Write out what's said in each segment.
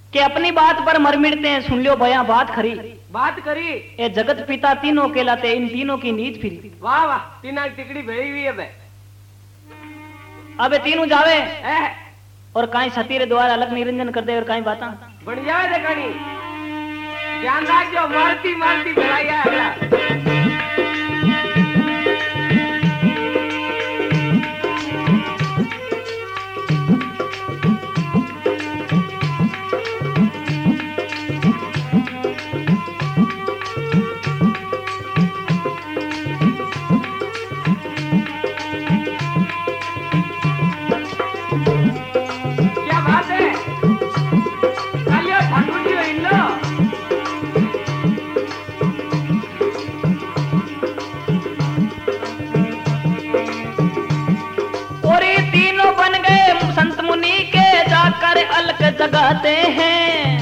कि अपनी बात पर मर मिटते हैं, सुन लियो भया बात खरी। बात करी ये जगत पिता तीनों कहलाते, इन तीनों की नीच फिरी। वाह वाह, तीना टिकड़ी भेड़ी हुई है बे। अबे तीनों जावे और काई सती रे द्वारा अलग निरंजन कर दे और काई बाता बन जावे देखनी। ध्यान रखो, मारती मारती भेड़ाया है। अलग जगाते हैं।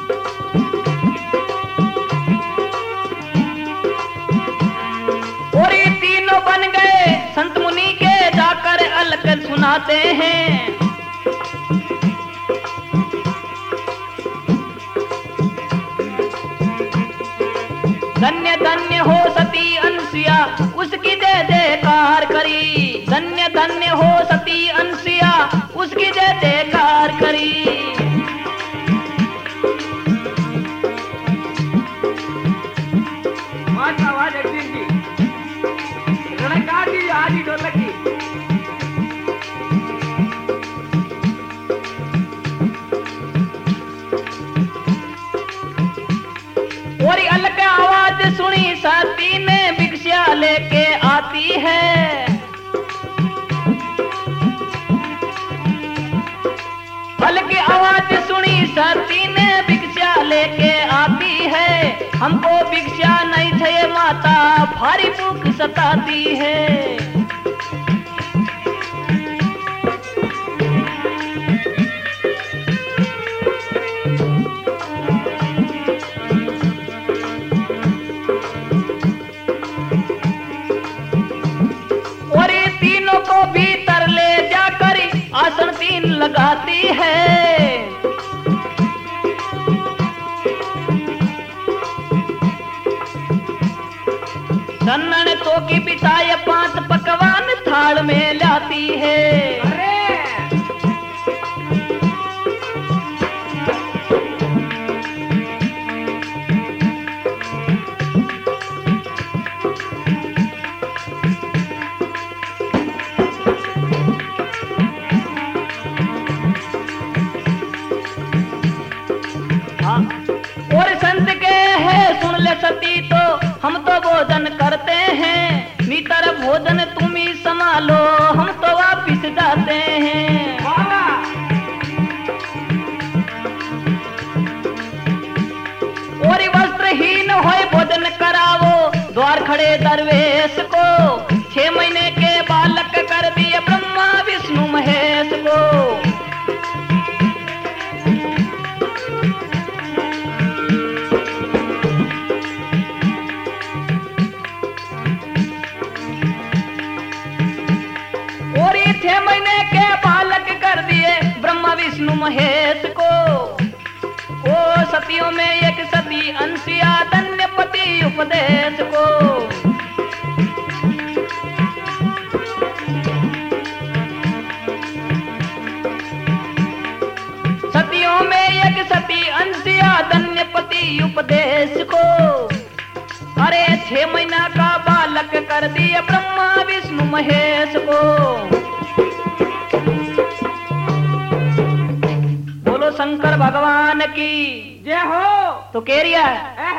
और ये तीनों बन गए संत मुनि के, जाकर अलग सुनाते हैं। धन्य धन्य हो सती अंसिया, उसकी जय जयकार करी। धन्य धन्य हो सती अंसिया, उसकी जय जयकार करी। आवाज अजीब की रणका की आजी ढोलक की। और अलग आवाज सुनी सती ने, भिक्षा लेके आती है। अलग आवाज सुनी सती ने, भिक्षा लेके आती है। हमको भिक्षा नहीं चाहिए माता, भारी भूख सताती है। और ये तीनों को भीतर ले जाकर आसन तीन लगाती है। चन्नन तो की बिताए 5 पकवान थाल में लाती है। और संत के है सुन ले सती, तो हम तो भोजन करते हैं। नितर भोजन तुम ही संभालो, हम तो वापिस जाते हैं। और वस्त्रहीन होए भोजन करावो, द्वार खड़े दरवेश को। 6 महीने के बालक कर दिए ब्रह्मा विष्णु महेश को। और ये 6 महीने के बालक कर दिए ब्रह्मा विष्णु महेश को। ओ सतियों में एक सती अंसिया, धन्य पति उपदेश को। सतियों में एक सती अंसिया, धन्य पति उपदेश को। अरे 6 महीना का बालक कर दिए ब्रह्मा विष्णु महेश को। बोलो शंकर भगवान की जय हो। तो कह रिया है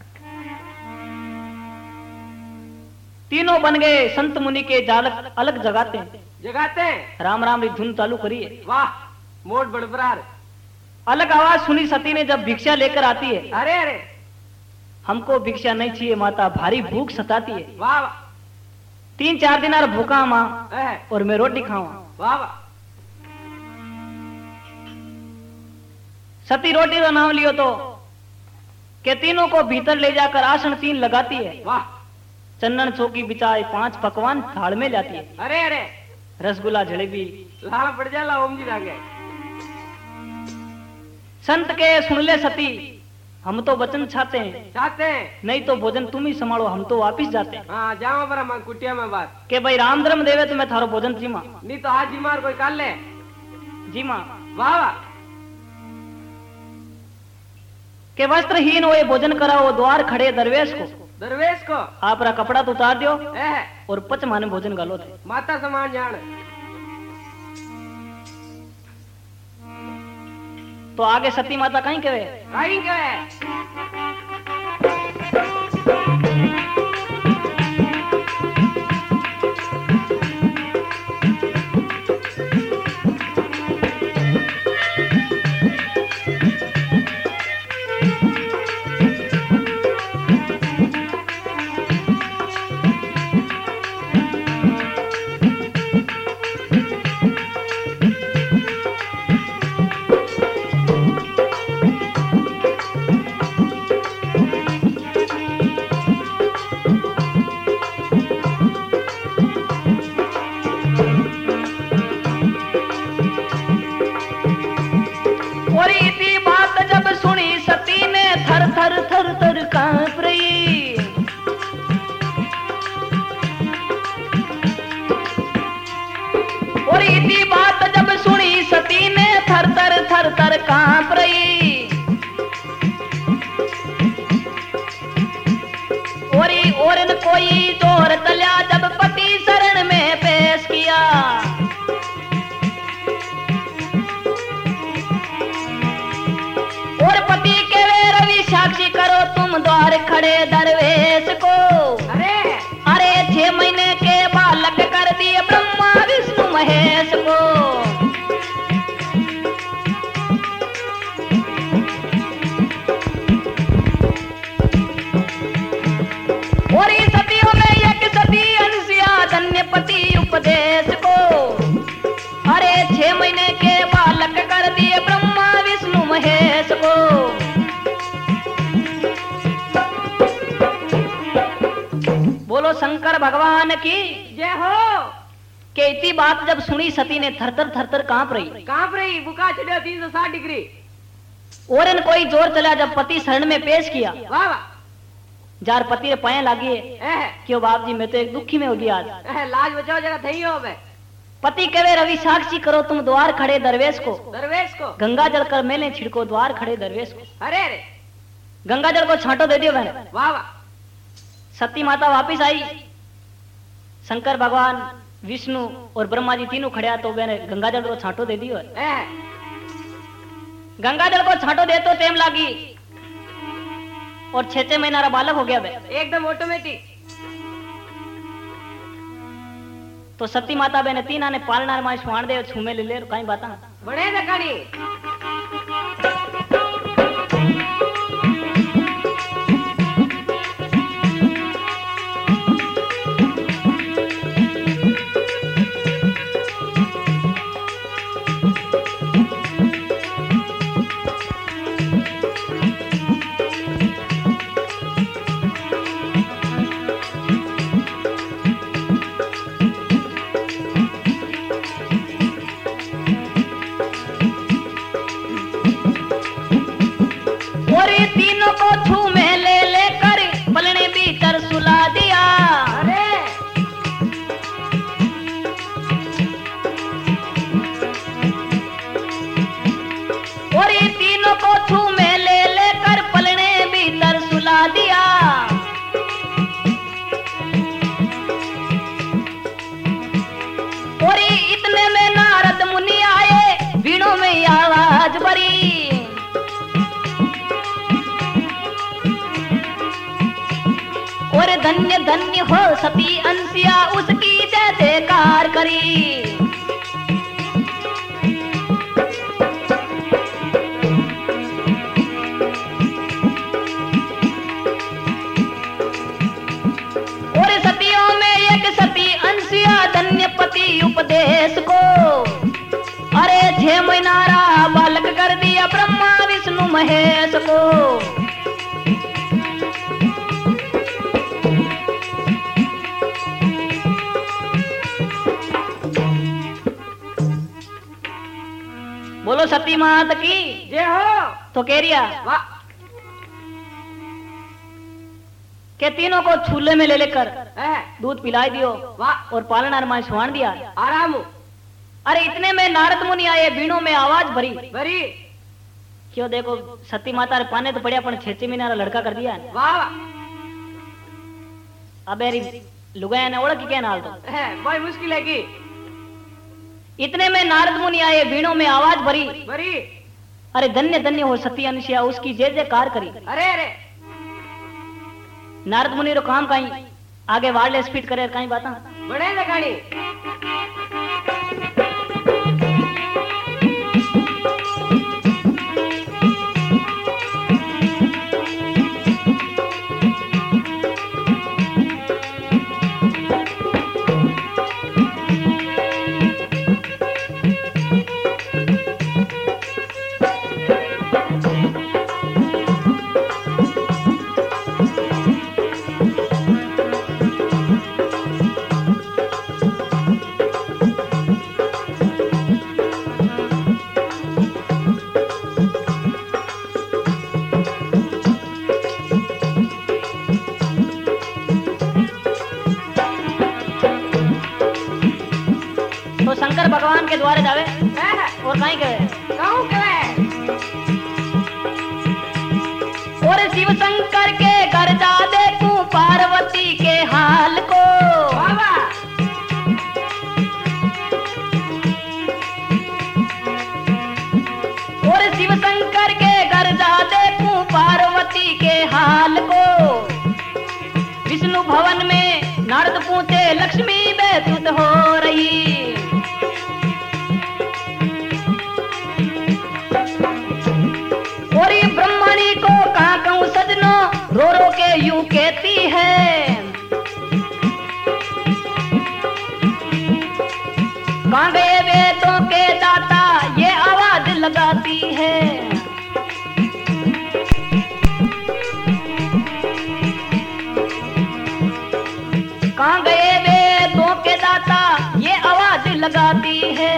तीनों बन गए संत मुनि के, जालक अलग जगाते हैं। जगाते हैं, राम राम री धुन चालू करिए। वाह मोट बड़बरार। अलग आवाज सुनी सती ने जब भिक्षा लेकर आती है। अरे अरे, हमको भिक्षा नहीं चाहिए माता, भारी भूख सताती है। वाह वाह, 3-4 दिन और भूखा माँ, और मैं रोटी खाऊं। वाह वाह, सती रोटी का नाम लियो तो के तीनों को भीतर ले जाकर आसन 3 लगाती है। वाह, चंदन चौकी बिछाए 5 पकवान थाल में लाती है। अरे अरे, रसगुल्ला जलेबी लाल पड़ जाला ओम जी लागे। संत के सुन ले सती, हम तो वचन चाहते हैं, नहीं तो भोजन तुम ही संभालो, हम तो वापिस जाते हैं। हाँ जाओ पर हम कुटिया में बात के भाई राम धर्म देवे तो मैं थारो भोजन जीमा, नहीं तो आज बीमार कोई कर ले जीमा। वाह वाह के वस्त्रहीन हो ये भोजन कराओ, द्वार खड़े दरवेश को आप रा कपड़ा तो उतार दियो और पच माने भोजन गालो थे। माता समान जान तो आगे सती माता कहीं कहे कांप रही। और कोई जोर चला जब पति शरण में पेश किया। और पति के वे रवि साक्षी करो तुम द्वार खड़े दरवेश को। अरे 6 महीने के बालक कर दिए ब्रह्मा विष्णु महेश को। और इस सतियों में एक सती अनसिया धन्य पति उपदेश को। अरे 6 महीने के बालक कर दिए ब्रह्मा विष्णु महेश को। बोलो शंकर भगवान की जय हो। के इतनी बात जब सुनी सती ने थर-थर कांप रही। बुखार चढ़ा 360 डिग्री। और इन कोई जोर चला जब पति शरण में पेश किया। वाह वाह। जार पति रे पाए लागी क्यों बाप जी मैं तो एक दुखी में हो गया आज। लाज बचाओ जगह थई हो बे। पति कहे रवि साक्षी करो तुम द्वार खड़े दरवेश को। गंगा जल कर मैंने छिड़को द्वार खड़े दरवेश को। अरे गंगा जल को छांटो दे दियो बहन। वाह वाह। सती माता वापिस आई। शंकर भगवान विष्णु और ब्रह्मा जी तीनों खड़े तो बहन गंगा जल को छांटो दे दियो। गंगा जल को छांटो दे तो टेम लागी और 6 महीना रा बालक हो गया बे। एकदम ऑटोमेटिक। तो सती माता बहने 3 आने पालना मां स्वाण दे छूमे ले ले कहीं बाता बड़े दकानी। धन्य धन्य हो सती अंसिया उसकी जय जयकार करी। और सतियों में एक सती अंसिया धन्य पति उपदेश को। अरे 6 महीना रा बालक कर दिया ब्रह्मा विष्णु महेश को। बोलो सती मात की जय हो। तो कह रिया वाह के तीनों को छूले में ले लेकर है दूध पिलाई दियो वाह और पालना मां सुहान दिया। आराम अरे इतने में नारद मुनि आए, बीणों में आवाज भरी भरी। क्यों देखो सती माता रे पाने तो पड़िया, पण 6 महीना लड़का कर दिया। वाह अबे लुगाया ने ओळख के नाल तो है बड़ी मुश्किल है की। इतने में नारद मुनि आए, बीणों में आवाज भरी भरी। अरे धन्य धन्य हो सती अनुसुईया, उसकी जय जयकार करी। अरे अरे नारद मुनि रो काम कहीं आगे वार्डले स्पीड करे कहीं बाता बड़े लगानी। तो शंकर भगवान के द्वारे जावे और कहीं कहे कहूं कहे और शिव शंकर के घर जा देखूं पार्वती के हाल को। बाबा और शिव शंकर के घर जा देखूं पार्वती के हाल को। विष्णु भवन में नारद पूछे लक्ष्मी बेसुध हो रही। और ये ब्रह्मणी को कहा कहूं सजनो, रो रो के यूं कहती है। कहाँ गए वेदों के दाता, ये आवाज लगाती है। कहाँ गए वेदों के दाता, ये आवाज लगाती है।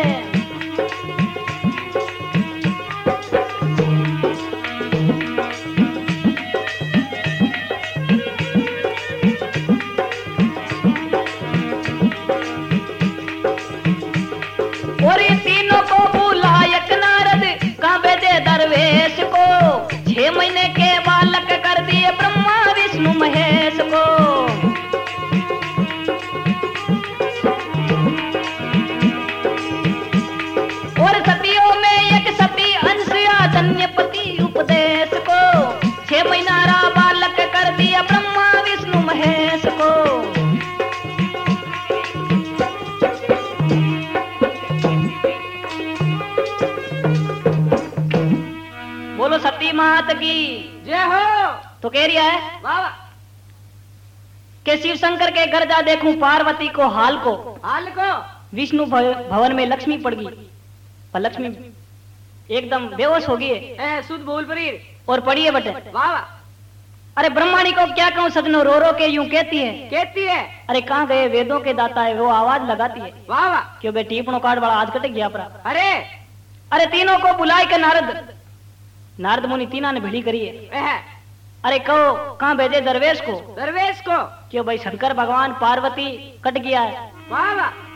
और ये तीनों को बुलायक नारद काबे दे दरवेश को। 6 महीने के बालक कर दिए ब्रह्मा विष्णु महेश को। और सतियों में एक सती अनुसुईया धन्यपति उपदेश को। 6 महीना रा बालक कर दिया ब्रह्मा विष्णु महेश को। बोलो सती मात की जय हो। तो कह रिया है बाबा कि शिव शंकर के घर जा देखूं पार्वती को हाल को। हाल को विष्णु भवन में लक्ष्मी पड़ गई, पर लक्ष्मी एकदम बेहोश हो गई है शुद्ध बोल परी और पड़ी है बटे। बाबा अरे ब्रह्माणी को क्या कहूं सजनो, रो रो के यूं कहती है। कहती है अरे कहाँ गए वेदों के दाता है, वो आवाज लगाती है। बाबा क्यों बेटी टीपणो कार्ड वाला आज कट गया अपना। अरे तीनों को बुलाए के नारद मुनि तीना ने भिड़ी करी है। अरे कहो कहाँ भेजे दरवेश को। दरवेश को क्यों भाई शंकर भगवान पार्वती कट गया है। बाबा